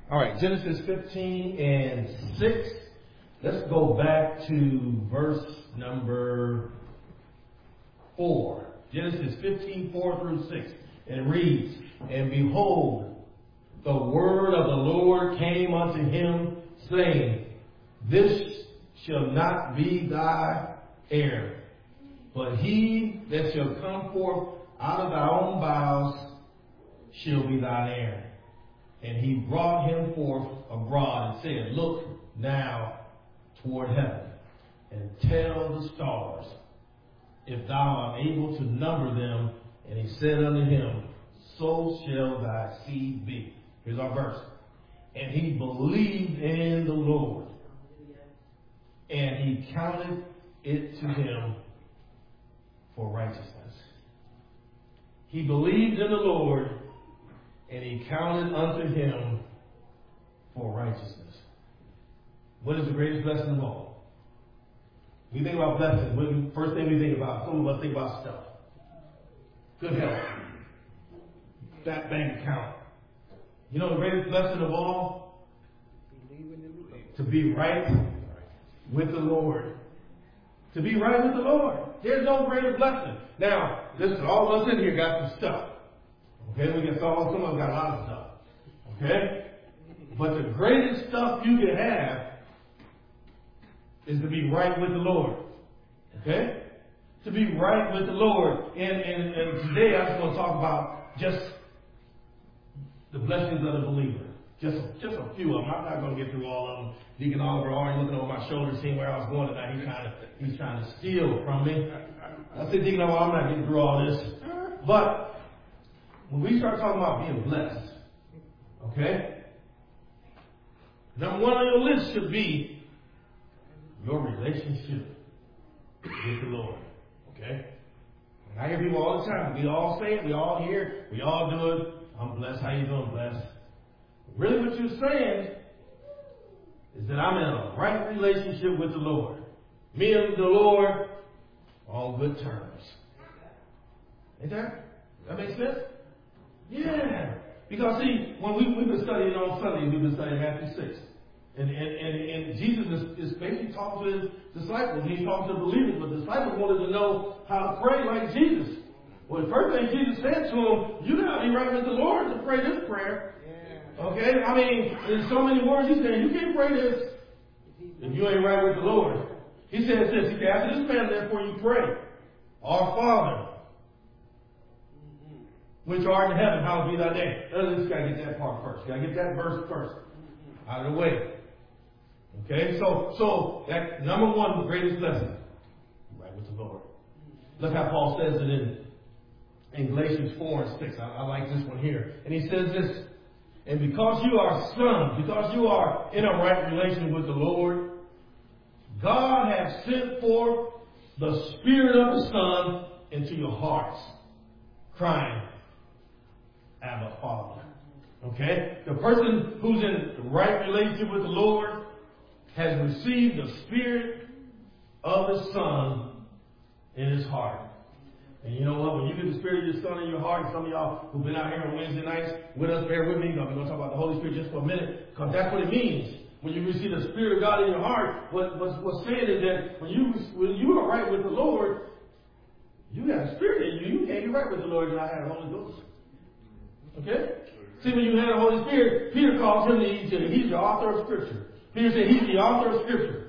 All right, Genesis 15 and 6. Let's go back to verse number 4. Genesis 15, 4 through 6. And it reads, And behold, the word of the Lord came unto him, saying, This shall not be thy heir, but he that shall come forth out of thy own bowels shall be thine heir. And he brought him forth abroad and said, Look now toward heaven, and tell the stars, if thou art able to number them. And he said unto him, So shall thy seed be. Here's our verse. And he believed in the Lord, and he counted it to him for righteousness. He believed in the Lord, and he counted unto him for righteousness. What is the greatest blessing of all? We think about blessings. First thing we think about, some of us think about stuff. Good health. Fat bank account. You know the greatest blessing of all? To be right with the Lord. To be right with the Lord. There's no greater blessing. Now, listen, all of us in here got some stuff. Okay, we can solve. Some of us got a lot of stuff. Okay? But the greatest stuff you can have is to be right with the Lord. Okay? To be right with the Lord. And today I just want to talk about just the blessings of the believer. Just a few of them. I'm not going to get through all of them. Deacon Oliver already looking over my shoulder, seeing where I was going tonight. He's trying to steal from me. I said, Deacon Oliver, I'm not getting through all this. But when we start talking about being blessed, okay, number one on your list should be your relationship with the Lord, okay? And I hear people all the time. We all say it. We all hear it. We all do it. I'm blessed. How you doing, blessed? Really what you're saying is that I'm in a right relationship with the Lord. Me and the Lord are on good terms. Ain't that make sense? Yeah. Because see, when we've been studying on Sunday, we've been studying Matthew 6. And Jesus is basically talking to his disciples. He's talking to the believers, but the disciples wanted to know how to pray like Jesus. Well, the first thing Jesus said to them, you got to be right with the Lord to pray this prayer. Yeah. Okay? I mean, in so many words, he's saying, you can't pray this if you ain't right with the Lord. He says this, he said, after this manner, therefore you pray, Our Father, which art in heaven, hallowed be thy name. Let's got to get that part first. Got to get that verse first out of the way. Okay, so that number one, the greatest blessing, right with the Lord. Look how Paul says it in Galatians 4 and 6. I like this one here. And he says this, and because you are sons, because you are in a right relation with the Lord, God has sent forth the Spirit of the Son into your hearts, crying, Abba, Father. Okay? The person who's in the right relationship with the Lord has received the Spirit of the Son in his heart. And you know what? When you get the Spirit of your Son in your heart, some of y'all who've been out here on Wednesday nights with us, bear with me. I'm going to talk about the Holy Spirit just for a minute, because that's what it means. When you receive the Spirit of God in your heart, what's saying is that when you are right with the Lord, you got a Spirit in you. You can't be right with the Lord and not have the Holy Ghost. Okay? See, when you have the Holy Spirit, Peter calls him he's the author of Scripture. Peter said he's the author of Scripture.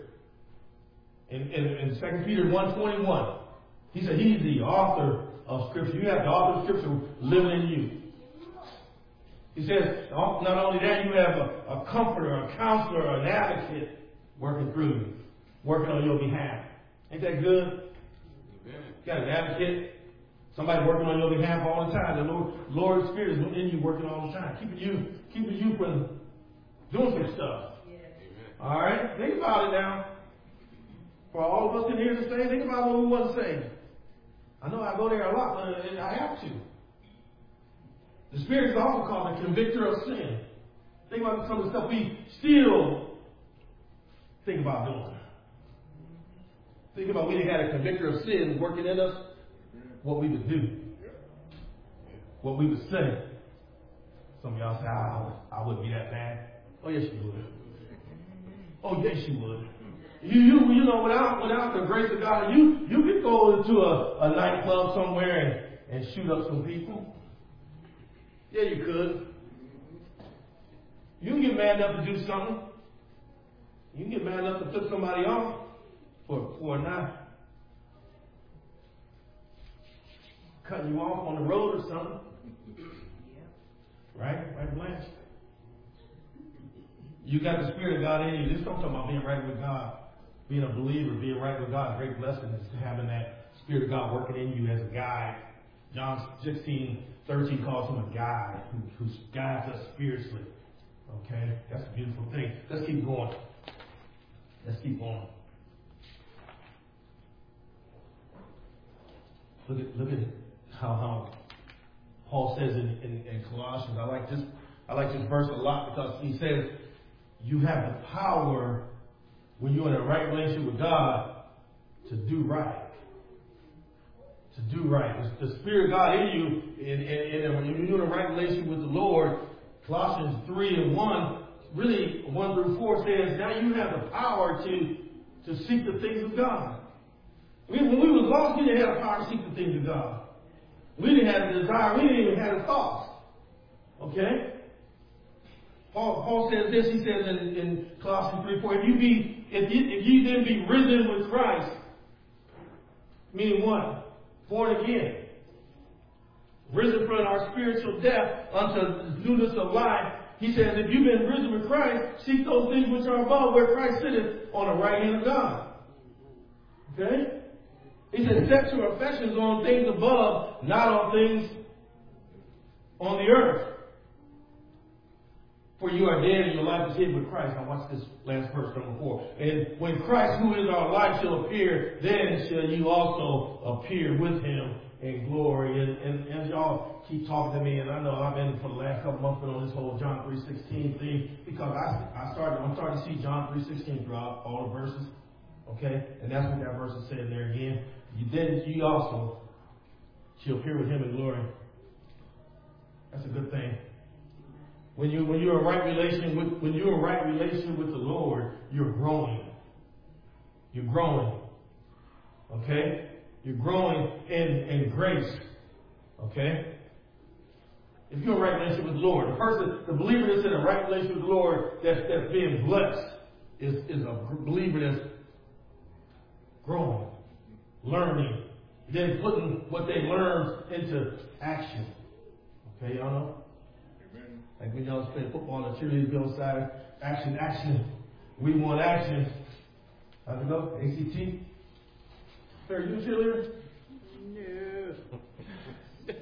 In 2 Peter 1:21, he said he's the author of Scripture. You have the author of Scripture living in you. He says, not only that, you have a comforter, a counselor, an advocate working through you, working on your behalf. Ain't that good? Amen. You got an advocate, somebody working on your behalf all the time. The Lord's Spirit is in you working all the time, keeping you from doing some stuff. Yeah. All right? Think about it now. For all of us in here to say, think about what we want to say. I know I go there a lot, but I have to. The Spirit is also called the convictor of sin. Think about some of the stuff we still think about doing. Think about we had a convictor of sin working in us, what we would do, what we would say. Some of y'all say, I wouldn't be that bad. Oh, yes, you would. Oh, yes, you would. You know, without the grace of God, you could go into a nightclub somewhere and shoot up some people. Yeah, you could. You can get mad enough to do something. You can get mad enough to flip somebody off for a knife. Cutting you off on the road or something. Right? Right, Blanche? You got the Spirit of God in you. This don't talk about being right with God. Being a believer, being right with God. Great blessing is having that Spirit of God working in you as a guide. John 16:13 calls him a guide who guides us spiritually. Okay? That's a beautiful thing. Let's keep going. Let's keep going. Look at how Paul says in Colossians. I like this verse a lot because he says you have the power when you're in a right relationship with God to do right. To do right. The Spirit of God in you, and when you're in a right relationship with the Lord, Colossians 3:1, really 1 through 4 says, now you have the power to seek the things of God. When we were lost, we didn't have the power to seek the things of God. We didn't have the desire. We didn't even have the thoughts. Okay? Paul says this. He says in Colossians 3:4, if you then be risen with Christ, meaning what? Born again. Risen from our spiritual death unto newness of life. He says, if you've been risen with Christ, seek those things which are above, where Christ sitteth on the right hand of God. Okay? He said, set your affections on things above, not on things on the earth. For you are dead and your life is hid with Christ. Now watch this last verse, number 4. And when Christ, who is our life, shall appear, then shall you also appear with him in glory. And y'all keep talking to me, and I know I've been for the last couple months on this whole John 3:16 thing, because I'm starting to see John 3:16 throughout all the verses. Okay? And that's what that verse is saying there again. Then you also shall appear with him in glory. That's a good thing. When you're in right relation with the Lord, you're growing. You're growing. Okay? You're growing in grace. Okay? If you're in right relationship with the Lord, the believer that's in a right relationship with the Lord, that's being blessed, is a believer that's growing, learning, then putting what they learned into action. Okay, y'all know? Amen. Like when y'all was playing football and the cheerleaders go outside, action. We want action. How's it go? ACT? Sir, you a cheerleader? No.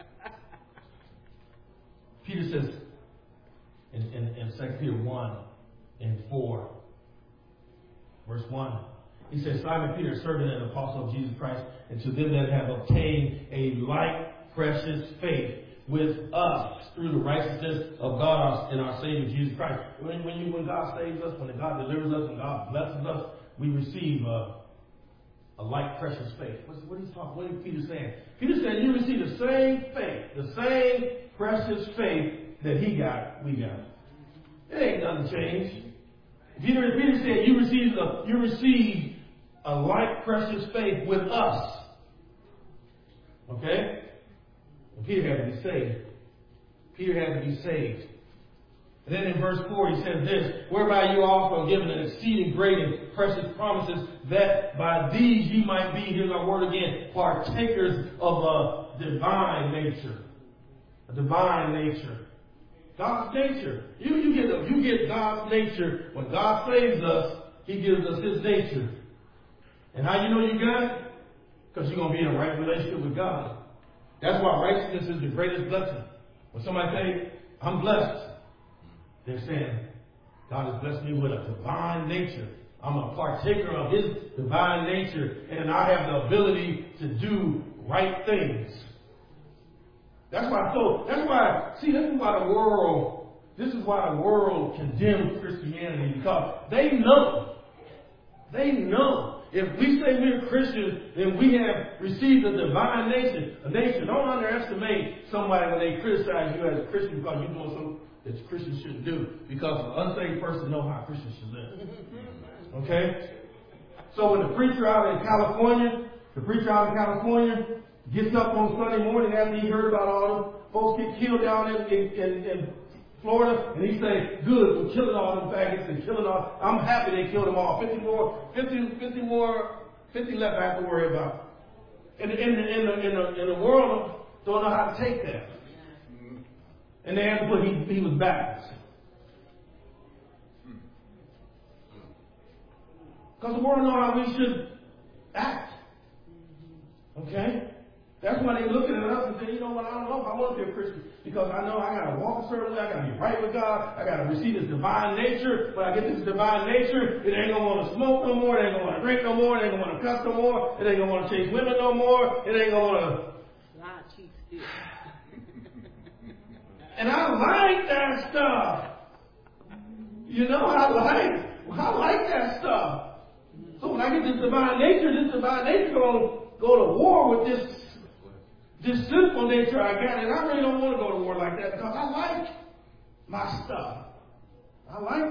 Peter says in 2 Peter 1:4, verse 1, he says, Simon Peter, servant and apostle of Jesus Christ, and to them that have obtained a like precious faith with us through the righteousness of God and our Savior Jesus Christ. When God saves us, when God delivers us, when God blesses us, we receive a like precious faith. What is Peter saying? Peter said you receive the same faith, the same precious faith that he got, we got. It ain't nothing changed. Peter said you received a like precious faith with us. Okay? And Peter had to be saved. Peter had to be saved. And then in verse 4 he says this, whereby you also are given an exceeding great and precious promises, that by these ye might be, here's our word again, partakers of a divine nature. A divine nature. God's nature. You get God's nature. When God saves us, he gives us his nature. And how you know you got it? Because you're going to be in a right relationship with God. That's why righteousness is the greatest blessing. When somebody says, I'm blessed, they're saying, God has blessed me with a divine nature. I'm a partaker of his divine nature, and I have the ability to do right things. This is why the world condemns Christianity, because they know. If we say we're Christians, then we have received a divine nature. Don't underestimate somebody when they criticize you as a Christian because you're doing that Christians shouldn't do, because an unsaved person knows how Christians should live. Okay? So when the preacher out in California gets up on Sunday morning after he heard about all them folks get killed down in Florida, and he say, good, we're killing all them faggots and killing all, I'm happy they killed them all. 50 left I have to worry about. In the world don't know how to take that. And they had to put he was backwards. Because the world knows how we should act. Okay? That's why they looking at us and say, you know what, I don't know if I want to be a Christian. Because I know I got to walk a certain way, I got to be right with God, I got to receive this divine nature. When I get this divine nature, it ain't going to want to smoke no more, it ain't going to want to drink no more, it ain't going to want to cuss no more, it ain't going to want to chase women no more, it ain't going to want to... Lie, cheat, steal. And I like that stuff. You know, I like that stuff. So when I get this divine nature going to go to war with this sinful nature I got, and I really don't want to go to war like that because I like my stuff. I like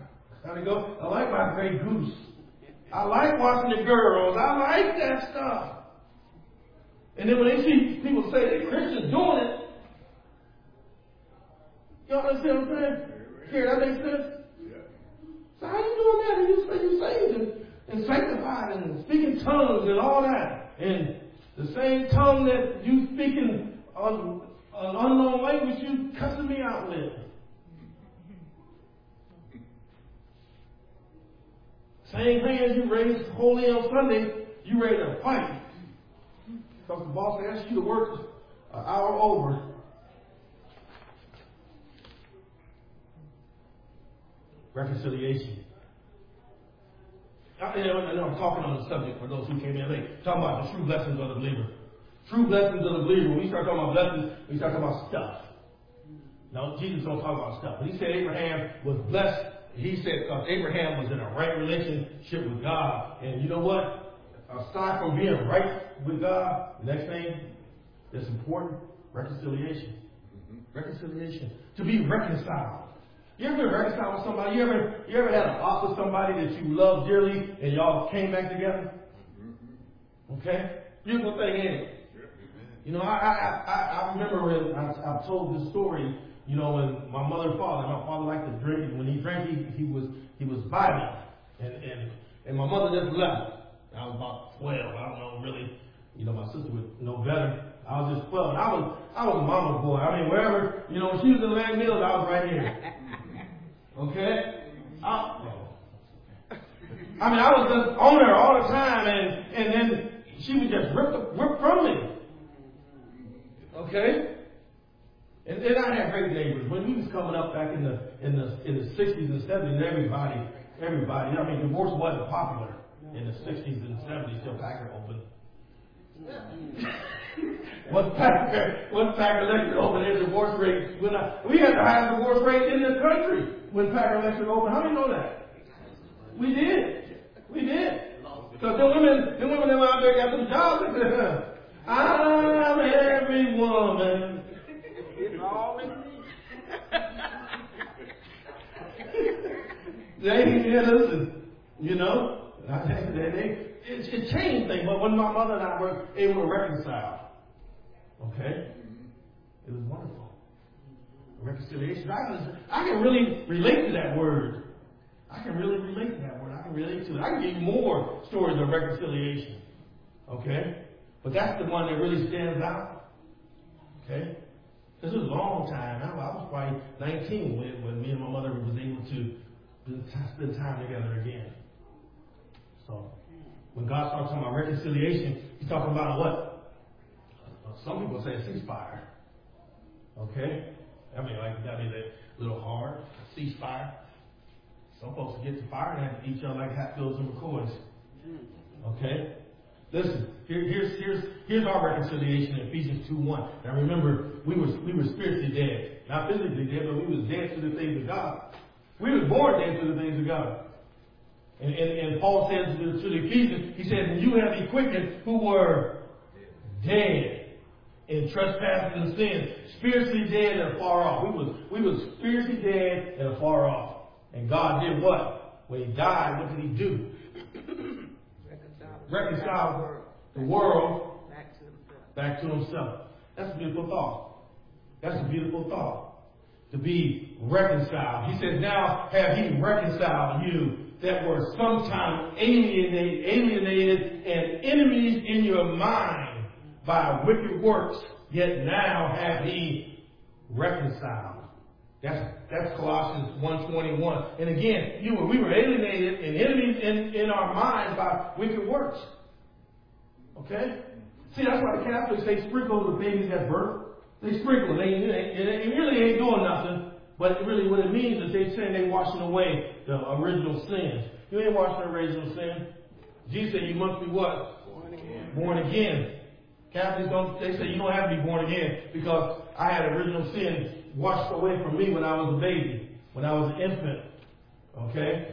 my Grey Goose. I like watching the girls. I like that stuff. And then when they see people say that Christians doing it, y'all understand what I'm saying? Here, that makes sense? So how you doing that? And you say you saved and sanctified and speaking tongues and all that. And the same tongue that you speaking an unknown language you cussing me out with. Same thing as you raised holy on Sunday, you ready to fight. Because the boss asked you to work an hour over. Reconciliation. I know I'm talking on the subject for those who came in late. Talking about the true blessings of the believer. True blessings of the believer. When we start talking about blessings, we start talking about stuff. No, Jesus don't talk about stuff. When he said Abraham was blessed, he said because Abraham was in a right relationship with God. And you know what? Aside from being right with God, the next thing that's important, reconciliation. Reconciliation. To be reconciled. You ever been reconciled with somebody? You ever had a talk with somebody that you love dearly and y'all came back together? Okay? Beautiful thing, ain't it? You know, I remember when I told this story, you know, when my mother and father, my father liked to drink, and when he drank, he was violent. And my mother just left. I was about 12. I don't know really, you know, my sister would know better. I was just 12. And I was a mama's boy. I mean, wherever, you know, when she was in Land Mills, I was right here. Okay? I was just on her all the time, and then she would just rip from me. Okay? And then I had great neighbors. When we was coming up back in the 60s and 70s, everybody, I mean, divorce wasn't popular in the 60s and 70s till Packer opened. Once Packer Electric opened, their divorce rate went up. We had the highest divorce rate in the country when Packer Electric opened. How do you know that? We did. Because the women that were out there got some jobs and said, I'm every woman. It's all in me. Listen, you know, it changed things. But when my mother and I were able to reconcile, okay, it was wonderful. Reconciliation. I can really relate to that word. I can relate to it. I can give you more stories of reconciliation. Okay? But that's the one that really stands out. Okay? This was a long time. I was probably 19 when me and my mother was able to spend time together again. So, when God starts talking about reconciliation, he's talking about what? Some people say a ceasefire. Okay? I mean, like, that is a little hard. A ceasefire. Some folks get to fire and have to eat each other like Hatfields and McCoys. Okay? Listen, here's our reconciliation in Ephesians 2:1. Now remember, we were spiritually dead. Not physically dead, but we was dead to the things of God. We were born dead to the things of God. And Paul says to the Ephesians, he says, you have ye quickened who were dead in trespasses and sins, spiritually dead and far off. We was spiritually dead and far off. And God did what? When He died, what did He do? Reconcile the world back to Himself. That's a beautiful thought. That's a beautiful thought. To be reconciled. He said, now have He reconciled you that were sometime alienated and enemies in your mind by wicked works, yet now have He reconciled. That's Colossians 1:21. And again, we were alienated and enemies in our minds by wicked works. Okay? See, that's why the Catholics, they sprinkle the babies at birth. They sprinkle. They really ain't doing nothing. But really what it means is they're saying they're washing away the original sins. You ain't washing the original sin. Jesus said you must be what? Born again. Catholics they say you don't have to be born again because I had original sin washed away from me when I was a baby, when I was an infant. Okay?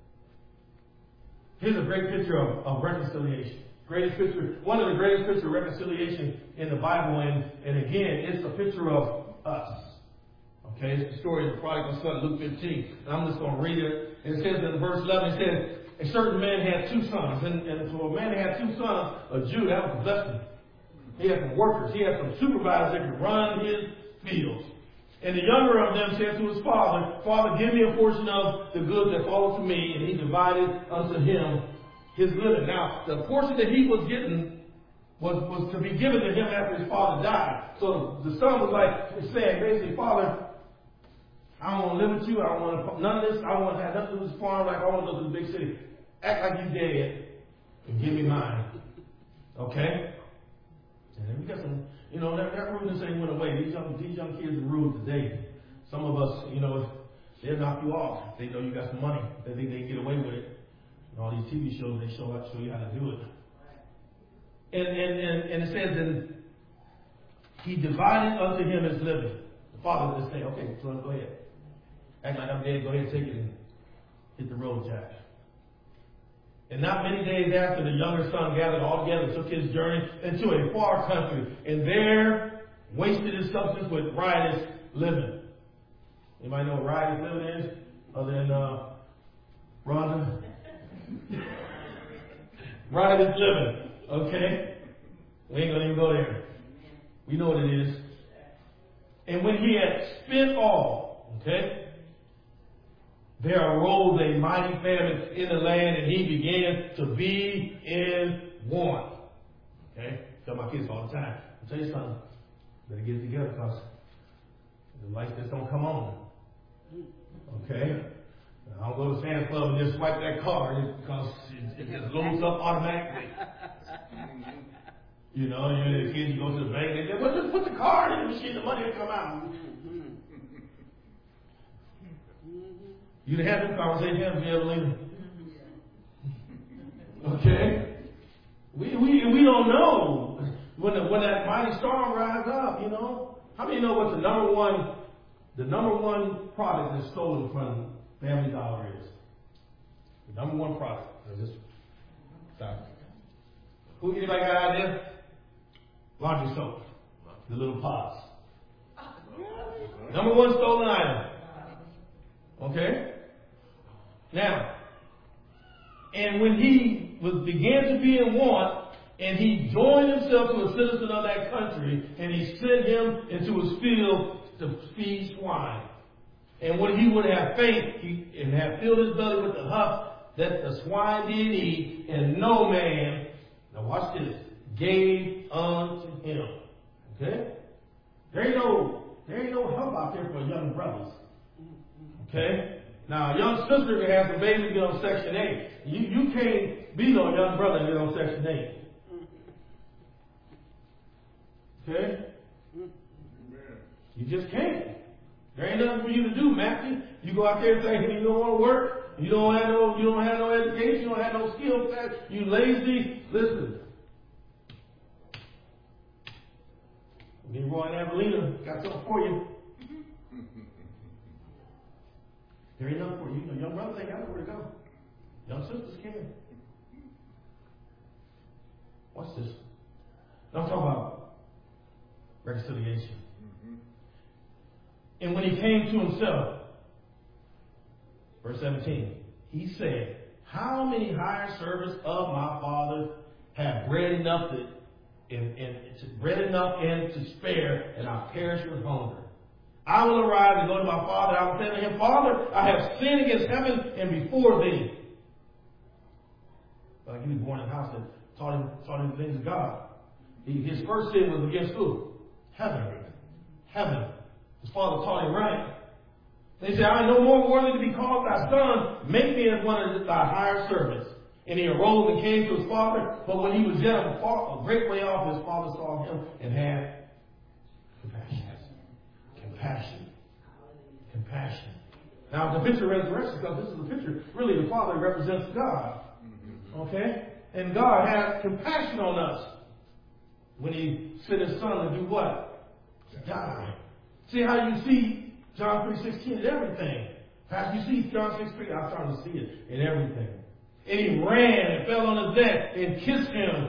Here's a great picture of reconciliation. Greatest picture, one of the greatest pictures of reconciliation in the Bible, and again, it's a picture of us. Okay, it's the story of the prodigal son, Luke 15. And I'm just going to read it. It says in verse 11, it says, a certain man had two sons. And so a man that had two sons, a Jew, that was a blessing. He had some workers. He had some supervisors that could run his fields. And the younger of them said to his father, Father, give me a portion of the goods that fall to me. And he divided unto him his living. Now, the portion that he was getting was to be given to him after his father died. So the son was saying, basically, Father, I don't want to live with you. I don't want none of this. I don't want to have nothing to do with this farm. I want to go to the big city. Act like you're dead and give me mine. Okay? And then we got some, that rudeness ain't went away. These young kids are rude today. Some of us, they'll knock you off. They know you got some money. They think they can get away with it. And all these TV shows, they show you how to do it. And it says, and he divided unto him his living. The father would say, okay, son, go ahead. Act like I'm dead, go ahead, take it and hit the road, Jack. And not many days after, the younger son gathered all together, took his journey into a far country, and there wasted his substance with riotous living. Anybody know what riotous living is? Other than Rhonda? Riotous living. Okay? We ain't gonna even go there. We know what it is. And when he had spent all, okay, there arose a mighty famine in the land, and he began to be in want. Okay? I tell my kids all the time, I'll tell you something, better get it together because the lights just don't come on. Okay? I don't go to Sam's Club and just swipe that card because it just loads up automatically. You the kids, you go to the bank and they say, well, just put the card in the machine, the money will come out. You done had this conversation, Evelina. Okay? We don't know when that mighty storm rises up, How many know what the number one product that's stolen from Family Dollar is? The number one product. Anybody got an idea? Laundry soap. The little pots. Number one stolen item. Okay? Now, and when he began to be in want, and he joined himself to a citizen of that country, and he sent him into his field to feed swine. And when he would have faith, and have filled his belly with the husk that the swine did eat, and no man, now watch this, gave unto him. Okay? There ain't no help out there for young brothers. Okay? Now, a young sister can have some babies get on Section 8. You can't be no young brother and get on Section 8. Okay? You just can't. There ain't nothing for you to do, Matthew. You go out there thinking you don't want to work. You don't have no education. You don't have no skill set. You lazy. Listen. Me, Roy, and Evelina got something for you. There ain't nothing for you. Young brothers ain't got nowhere to go. Young sisters can. What's this? I'm talking about Reconciliation. And when he came to himself, verse 17, he said, how many hired servants of my father have bread enough and to spare, and I perish with hunger? I will arise and go to my father. I will say to him, Father, I have sinned against heaven and before thee. Like he was born in a house that taught him the things of God. His first sin was against who? Heaven. His father taught him right. They said, I am no more worthy to be called thy son. Make me as one of thy hired servants. And he arose and came to his father. But when he was yet a great way off, his father saw him and had compassion. Now, the picture of resurrection, because this is the picture, really the Father represents God. Okay? And God has compassion on us when he sent his son to do what? To die. See how you see John 3:16 in everything. As you see John 6:3, I'm starting to see it in everything. And he ran and fell on his neck and kissed him.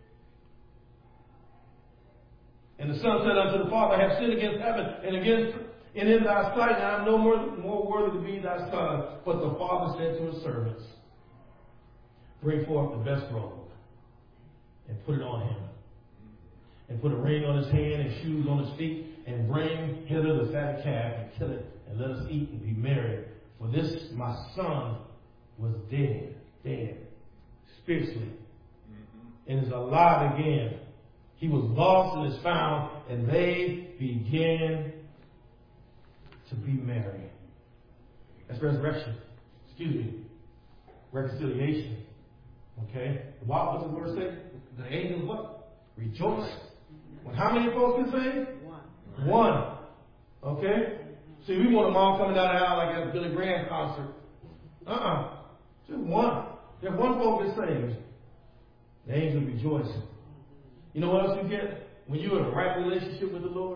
And the son said unto the Father, I have sinned against heaven and in thy sight, and I am no more worthy to be thy son. But the Father said to his servants, bring forth the best robe and put it on him. And put a ring on his hand and shoes on his feet, and bring hither the fatted calf and kill it, and let us eat and be merry. For this my son was dead, spiritually, and is alive again. He was lost and is found, and they began to be merry. That's resurrection. Reconciliation. Okay? What's the word say? The angels what? Rejoice. When how many folks can say? One. Okay? See, we want them all coming down the aisle like at a Billy Graham concert. Just one. If one folk is saved, the angels rejoice. You know what else you get? When you're in a right relationship with the Lord,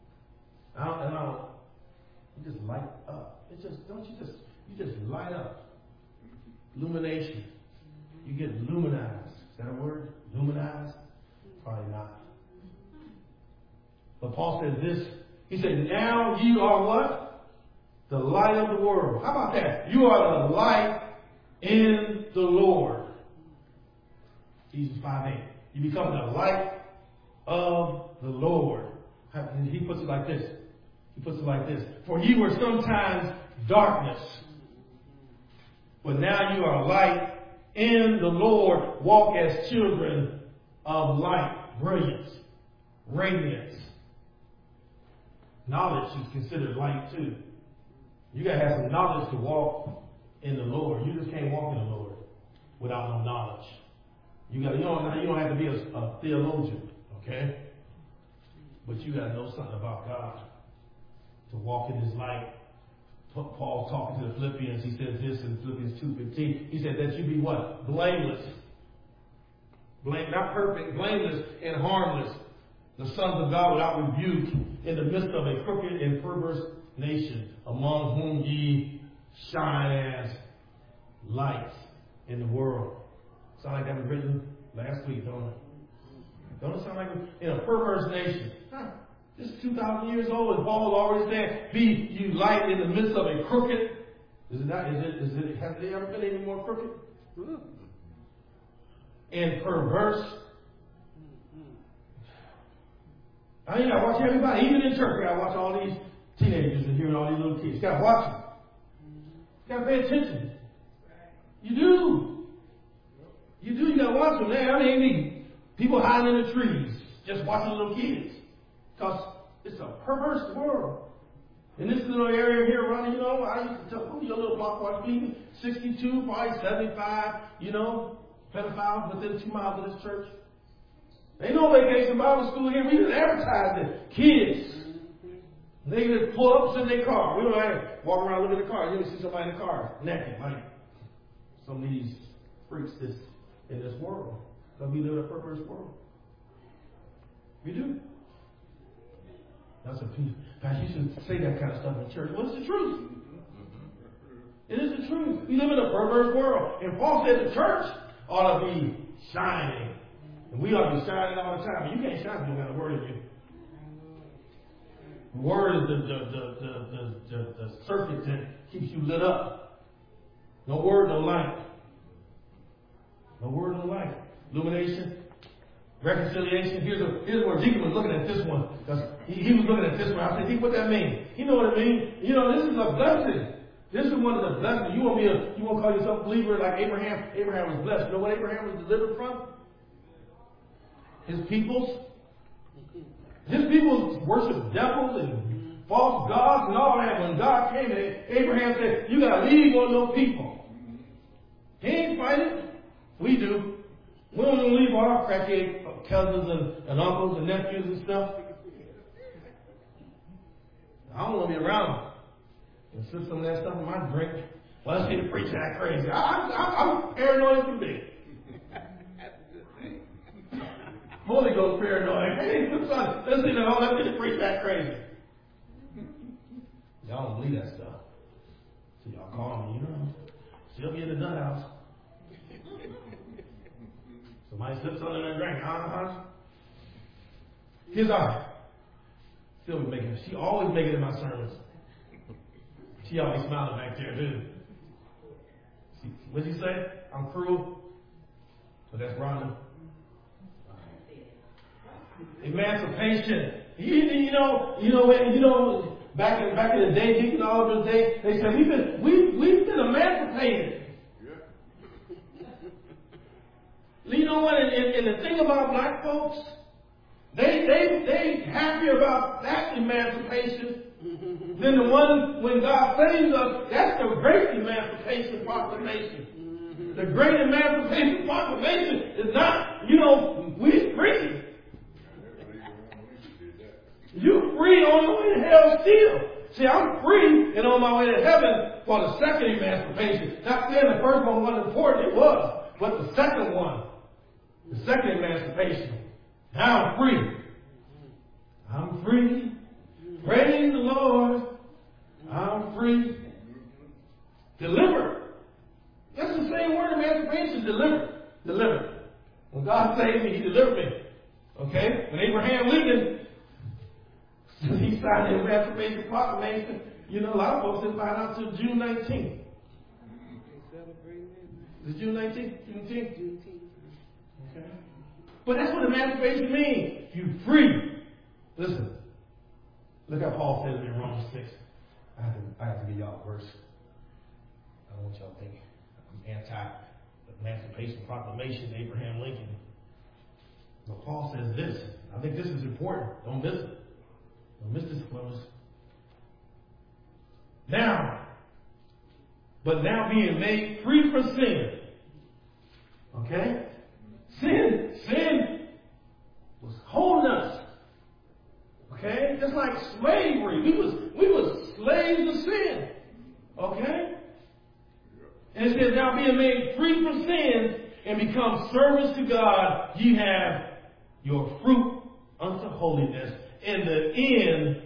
you just light up. You just light up. Illumination. You get luminized. Is that a word? Luminized? Probably not. But Paul says this. He said, now you are what? The light of the world. How about that? You are the light in the Lord. Ephesians 5:8. You become the light of the Lord. And he puts it like this. For you were sometimes darkness, but now you are light in the Lord. Walk as children of light. Brilliance. Radiance. Knowledge is considered light too. You gotta have some knowledge to walk in the Lord. You just can't walk in the Lord without no knowledge. You don't have to be a theologian, okay? But you gotta know something about God to walk in His light. Paul talking to the Philippians, he says this in Philippians 2:15. He said that you be what? Blameless. Not perfect, blameless and harmless. The sons of God without rebuke in the midst of a crooked and perverse nation, among whom ye shine as lights in the world. Sound like that was written last week, don't it? Don't it sound like in a perverse nation? This is 2,000 years old, and Paul already said, be you light in the midst of a crooked. Has there ever been any more crooked? And perverse. I mean, I watch everybody, even in church. I watch all these teenagers and hearing all these little kids. You gotta watch them. You gotta pay attention. You do. You gotta watch them. I mean, people hiding in the trees, just watching little kids. Because it's a perverse world. In this little area here running, I used to tell your little block watch people, 62, probably 75, pedophiles within 2 miles of this church. Ain't no vacation Bible school here. We just advertise it. Kids. They just pull up, sit in their car. We don't have to walk around looking at the car. You see somebody in the car naked, like some of these freaks in this world. Because we live in a perverse world. We do. That's a piece. Pastor, you shouldn't say that kind of stuff in church. Well, it's the truth. It is the truth. We live in a perverse world. And Paul said the church ought to be shining. And we ought to be shining all the time. You can't shine if you don't got a word in you. The word is the circuit that keeps you lit up. No word, no light. No word, no light. Illumination, reconciliation. Here's where Deacon was looking at this one. Because he was looking at this one. I said, Deacon, what that mean? You know what it means? You know, this is a blessing. This is one of the blessings. You want to call yourself a believer like Abraham? Abraham was blessed. You know what Abraham was delivered from? His peoples. His people worshiped devils and false gods and all that. When God came in, Abraham said, you got to leave on no people. He ain't fighting. We do. We don't even leave our crackhead cousins and uncles and nephews and stuff. I don't want to be around them. And put some of that stuff in my drink. Well, let's see the preacher act crazy. I'm paranoid as can be. Holy Ghost paranoid. Hey, let's see the preacher act crazy. Y'all don't believe that stuff. So y'all call me, she'll be in the nut house. Somebody slips on in their drink. Here's our. She always make it in my sermons. She always smiling back there, too. What'd you say? I'm cruel? So that's Rhonda. Emancipation. Back in the day, Deacon Oliver's day, they said we've been emancipated. You know what? And the thing about black folks, they happier about that emancipation than the one when God saves us. That's the great emancipation proclamation. The great emancipation proclamation is not, we're free. You're free on the way to hell still. See, I'm free and on my way to heaven for the second emancipation. Not saying the first one wasn't important, it was. But the second one, the second emancipation, now I'm free. I'm free. Praise the Lord. I'm free. Delivered. That's the same word, emancipation, delivered. Delivered. When God saved me, He delivered me. Okay? When Abraham Lincoln, he signed the Emancipation Proclamation, a lot of folks didn't find out until June 19th. Is it June 19th? Juneteenth? Okay. But that's what emancipation means. You're free. Listen. Look how Paul says in Romans 6. I have to give y'all a verse. I don't want y'all to think I'm anti-Emancipation Proclamation, Abraham Lincoln. But Paul says this. I think this is important. Don't miss it. Don't miss this, fellas. Now being made free from sin. Okay? Sin was holding us. Okay? Just like slavery. We was slaves of sin. Okay? And it says, now being made free from sin and become servants to God, ye have your fruit unto holiness, in the end,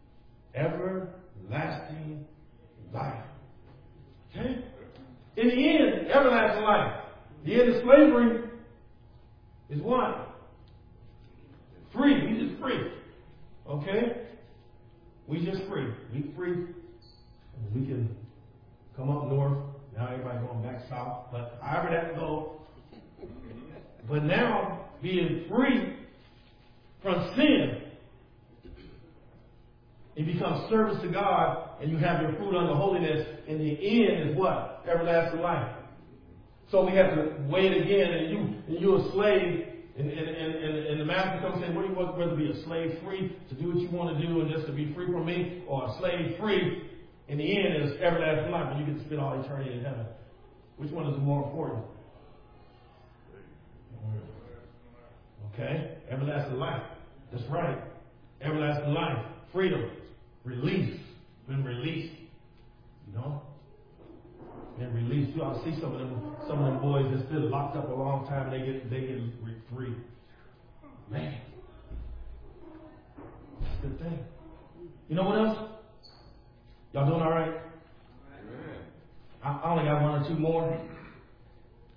everlasting life. Okay? In the end, everlasting life. The end of slavery is what? Free. We just free. Okay? We just free. We free. We can come up north. Now everybody going back south. But however that go. But now, being free from sin, it becomes service to God, and you have your fruit unto holiness. In the end is what? Everlasting life. So we have to wait again, and you're a slave, and the master comes saying, what do you want, whether to be a slave free to do what you want to do and just to be free from me, or a slave free? In the end is everlasting life, and you get to spend all eternity in heaven. Which one is more important? Okay, everlasting life. That's right. Everlasting life, freedom, release, been released. Been released. You ought to see some of them boys that's been locked up a long time. They get free. Man, that's a good thing. You know what else? Y'all doing all right? I only got one or two more.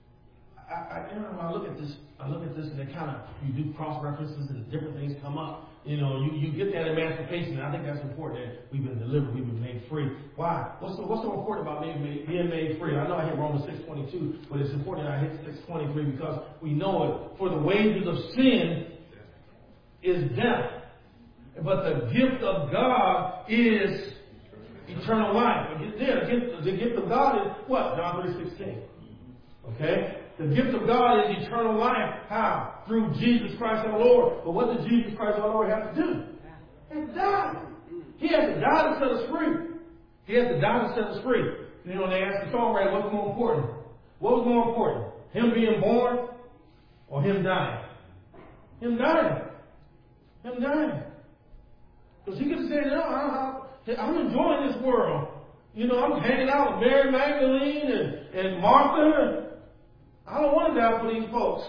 I look at this and they kind of, you do cross references and different things come up. you get that emancipation, and I think that's important that we've been delivered, we've been made free. Why? What's so important about being made free? I know I hit Romans 6:22, but it's important that I hit 6:23 because we know it. For the wages of sin is death, but the gift of God is eternal life. The gift of God is what? John 3:16. Okay? The gift of God is eternal life. How? Through Jesus Christ our Lord. But what did Jesus Christ our Lord have to do? He had to die. He had to die to set us free. He had to die to set us free. They asked the songwriter, what's more important? What was more important? Him being born or him dying? Him dying. Him dying. Because he could have said, I'm enjoying this world. I'm hanging out with Mary Magdalene and Martha. I don't want to die for these folks.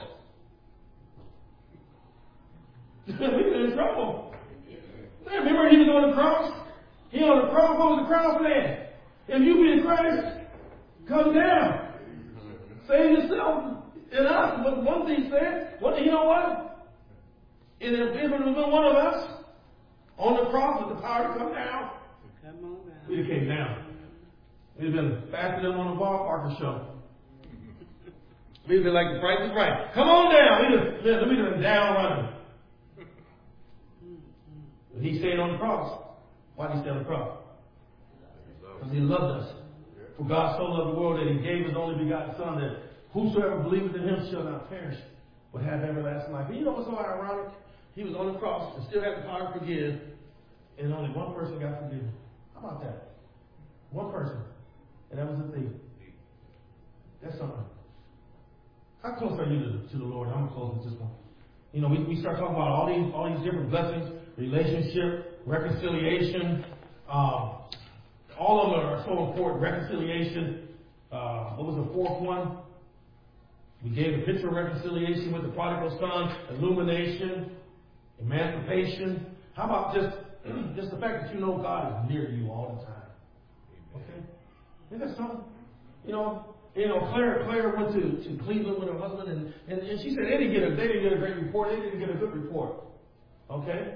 We've been in trouble. Remember he was on the cross? He on the cross. What was the cross saying? If you be in Christ, come down. Save yourself and us. But one thing said, you know what? If it had been one of us on the cross with the power to come down, we'd have came down. We'd have been faster than on the Bob Barker show. We'd been like the Price is Right. Come on down. We'd have been down running. But he stayed on the cross. Why did he stay on the cross? Because he loved us. For God so loved the world that he gave his only begotten Son, that whosoever believeth in him shall not perish, but have everlasting life. And you know what's so ironic? He was on the cross and still had the power to forgive, and only one person got forgiven. How about that? One person. And that was the thief. That's something. How close are you to the Lord? I'm close with this one. We start talking about all these different blessings, relationship, reconciliation. All of them are so important. Reconciliation. What was the fourth one? We gave a picture of reconciliation with the prodigal son, illumination, emancipation. How about just the fact that God is near you all the time? Okay? Isn't that something? Claire went to Cleveland with her husband, and she said they didn't get a great report. They didn't get a good report. Okay?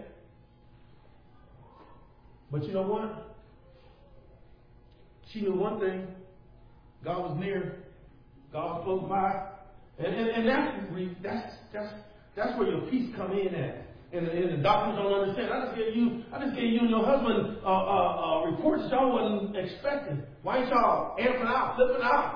But you know what? She knew one thing. God was near. God was close by. And that's where your peace come in at. And the doctors don't understand. I just gave you and your husband reports y'all wasn't expecting. Why ain't y'all amping out, flipping out?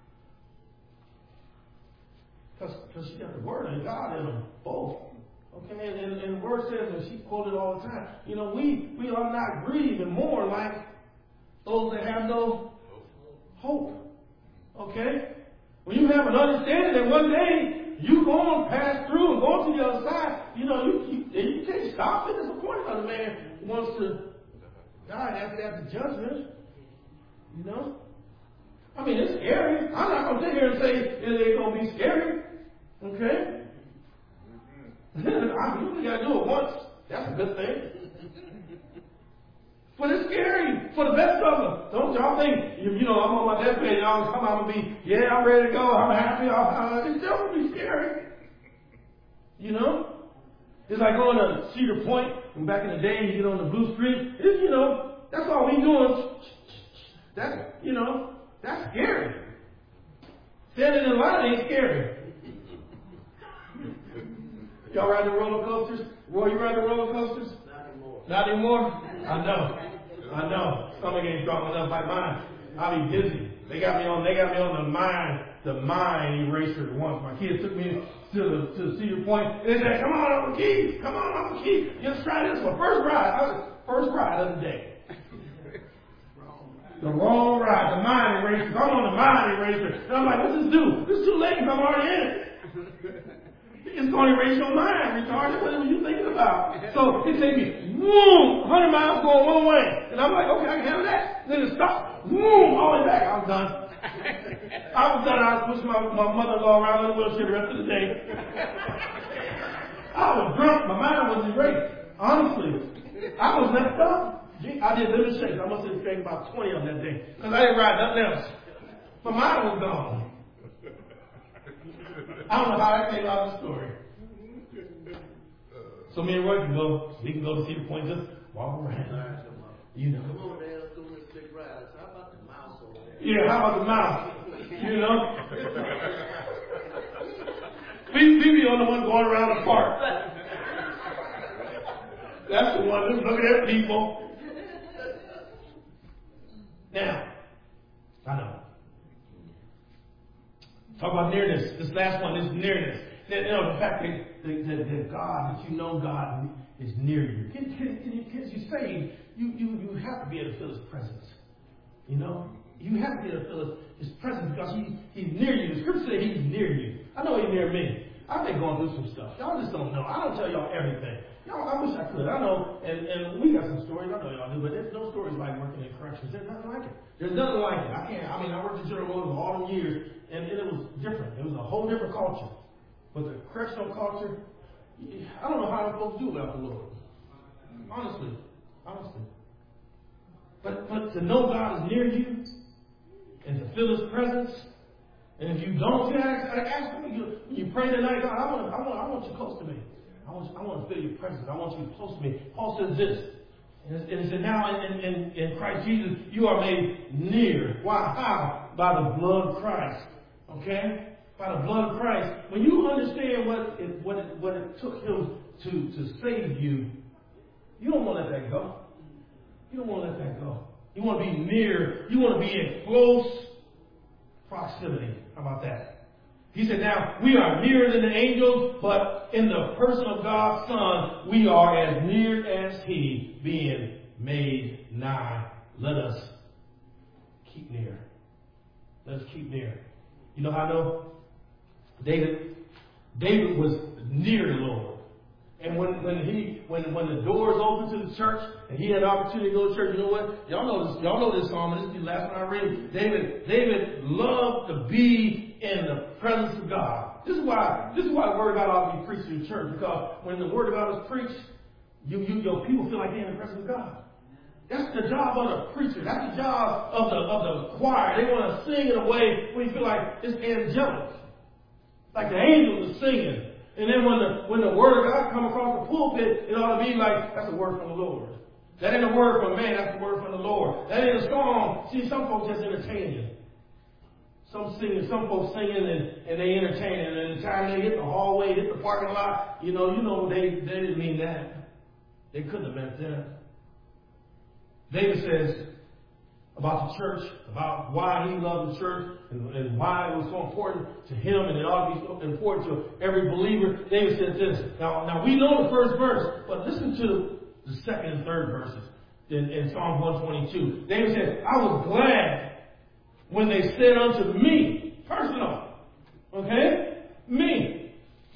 Because she got the word of God in them both. Okay, and the word says, and she quoted all the time, we are not grieved and mourn like those that have no hope. Okay? When you have an understanding that one day you're going to pass through and go to the other side, you can't stop it. It's according to the man who wants to die after the judgment. It's scary. I'm not going to sit here and say it ain't going to be scary. Okay? You only got to do it once. That's a good thing. But it's scary for the best of us. Don't y'all think, I'm on my deathbed, y'all come out and be, I'm ready to go, I'm happy, it's still going to be scary. It's like going to Cedar Point, and back in the day, you get on the Blue Street, that's all we doing. That's scary. Standing in line ain't scary. Y'all ride the roller coasters? Roy, you ride the roller coasters? Not anymore? I know. Stomach ain't strong enough like mine. I'll be busy. They got me on the mind eraser once. My kids took me to the Cedar Point. They said, come on, Uncle Keith. Just try this one. First ride of the day. The wrong ride, the mind eraser. I'm on the mind eraser. And I'm like, what's this do? This is too late. I'm already in it. It's going to erase your mind, retarded. What are you thinking about? So it takes me, 100 miles going one way. And I'm like, okay, I can handle that. Then it stops, all the way back. I was done. I was pushing my mother-in-law around in a wheelchair the rest of the day. I was drunk. My mind was erased. Honestly. I was messed up. I did little shakes. I must have taken about 20 of them that day. Because I didn't ride nothing else. My mind was gone. I don't know how I came out of the story. So me and Roy can go. We can go to Cedar Point, just walk around. You know. Come on, Dad, let's go with the big ride. How about the mouse over there? Yeah, how about the mouse? You know? we be on the one going around the park. That's the one that's looking at people. Now, I know. Talk about nearness. This last one is nearness. You know, the fact that God, that you know God is near you. Kids, you saved, you have to be able to feel His presence. You know? You have to be able to feel His presence because He's near you. The Scripture says He's near you. I know He's near me. I've been going through some stuff. Y'all just don't know. I don't tell y'all everything. Y'all, I wish I could. I know, and we got some stories. I know y'all do, but there's no stories like working in corrections. There's nothing like it. There's nothing like it. I worked in General Motors all them years, and it was different. It was a whole different culture. But the correctional culture, I don't know how I'm supposed to do without the Lord. Honestly. But to know God is near you, and to feel His presence, and if you don't, ask Him. When you pray tonight, God, I want you close to me. I want to feel your presence. I want you close to me. Paul says this. And he said, now in Christ Jesus, you are made near. Why? How? By the blood of Christ. Okay? By the blood of Christ. When you understand what it took Him to save you, you don't want to let that go. You don't want to let that go. You want to be near. You want to be in close proximity. How about that? He said, now, we are nearer than the angels, but in the person of God's Son, we are as near as He, being made nigh. Let us keep near. Let us keep near. You know how I know? David was near the Lord. And when the doors opened to the church and he had the opportunity to go to church, you know what? Y'all know this psalm. This is the last one I read. David loved to be in the presence of God. This is why the Word of God ought to be preached in church, because when the Word of God is preached, your people feel like they're in the presence of God. That's the job of the preacher. That's the job of the choir. They want to sing in a way where you feel like it's angelic, like the angels are singing. And then when the Word of God comes across the pulpit, it ought to be like, that's a word from the Lord. That ain't a word from man, that's a word from the Lord. That ain't a song. See, some folks just entertaining. Some folks singing and they entertaining. And the time they hit the hallway, hit the parking lot, you know they didn't mean that. They couldn't have meant that. David says about the church, about why he loved the church and why it was so important to him, and it ought to be so important to every believer. David says this. Now we know the first verse, but listen to the second and third verses in Psalm 122. David said, I was glad when they said unto me, personal, okay, me,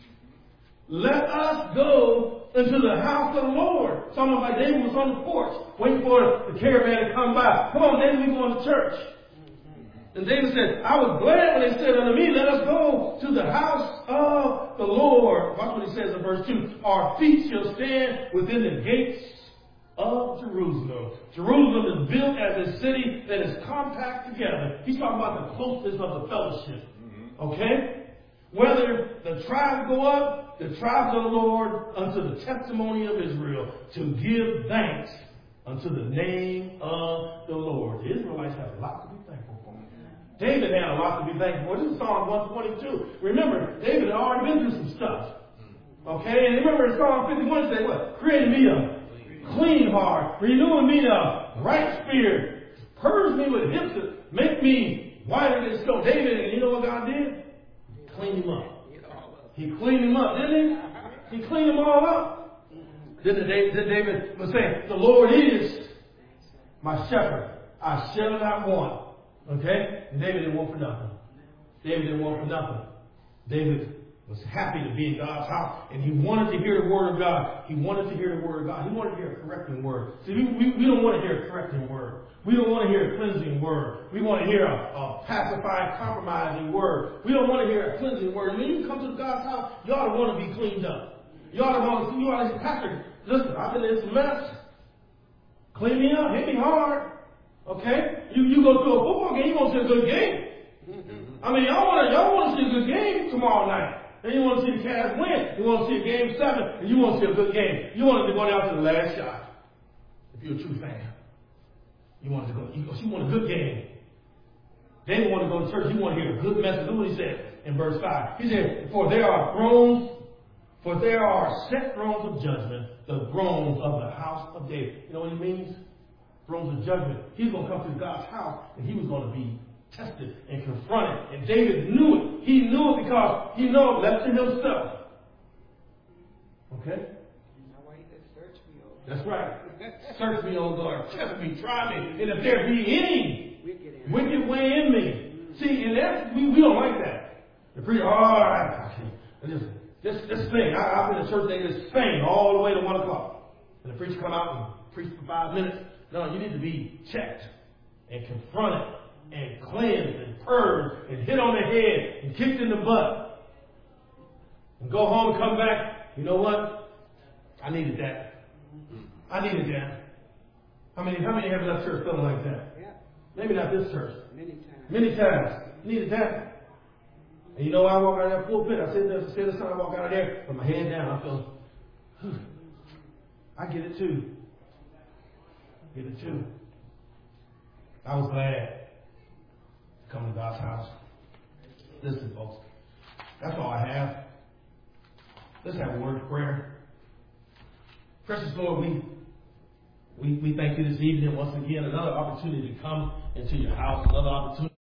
let us go into the house of the Lord. Someone like David was on the porch, waiting for the caravan to come by. Come on, David, we're going to church. And David said, I was glad when they said unto me, let us go to the house of the Lord. Watch what he says in verse 2. Our feet shall stand within the gates of Jerusalem. Jerusalem is built as a city that is compact together. He's talking about the closeness of the fellowship. Okay? Whether the tribes go up, the tribes of the Lord, unto the testimony of Israel, to give thanks unto the name of the Lord. The Israelites have a lot to be thankful for. David had a lot to be thankful for. This is Psalm 122. Remember, David had already been through some stuff. Okay? And remember in Psalm 51, it said what? Created me a clean heart, renewing me a right spirit, purge me with hyssop, make me whiter than snow. David, and you know what God did? Cleaned him up. He cleaned him up, didn't he? He cleaned them all up. Then David was saying, the Lord is my shepherd. I shall not want. Okay? And David didn't want for nothing. David was happy to be in God's house, and he wanted to hear the Word of God. He wanted to hear the Word of God. He wanted to hear a correcting word. See, we don't want to hear a correcting word. We don't want to hear a cleansing word. We want to hear a pacifying, compromising word. We don't want to hear a cleansing word. When you come to God's house, you ought to want to be cleaned up. You ought to say, Pastor, listen, I've been in some mess. Clean me up. Hit me hard. Okay? You go to a football game, you want to see a good game. I mean, y'all want to see a good game tomorrow night. And you want to see the Cavs win. You want to see a game 7, and you want to see a good game. You wanted to go down to the last shot. If you're a true fan, you wanted to go. You want a good game. David wanted to go to church. He wanted to hear a good message. Look what he said in verse 5. He said, For there are set thrones of judgment, the thrones of the house of David. You know what he means? Thrones of judgment. He's going to come to God's house, and he was going to be tested and confronted. And David knew it. He knew it because he knew it left to himself. Okay? That's right. Search me, O Lord. Test me, try me. And if there be any wicked way in me. See, and that's, we don't like that. The preacher, this thing, I've been in church today, this thing all the way to 1 o'clock. And the preacher come out and preach for 5 minutes. No, you need to be checked and confronted and cleansed and purged and hit on the head and kicked in the butt. And go home and come back. You know what? I needed that. I needed that. How many have left church feeling like that? Yeah. Maybe not this church. Many times. Needed that. And you know, I walk out of that pulpit. I sit this time, I walk out of there with my head down. I feel, I get it too. I was glad to come to God's house. Listen, folks. That's all I have. Let's have a word of prayer. Precious Lord, we thank you this evening once again. Another opportunity to come into your house. Another opportunity.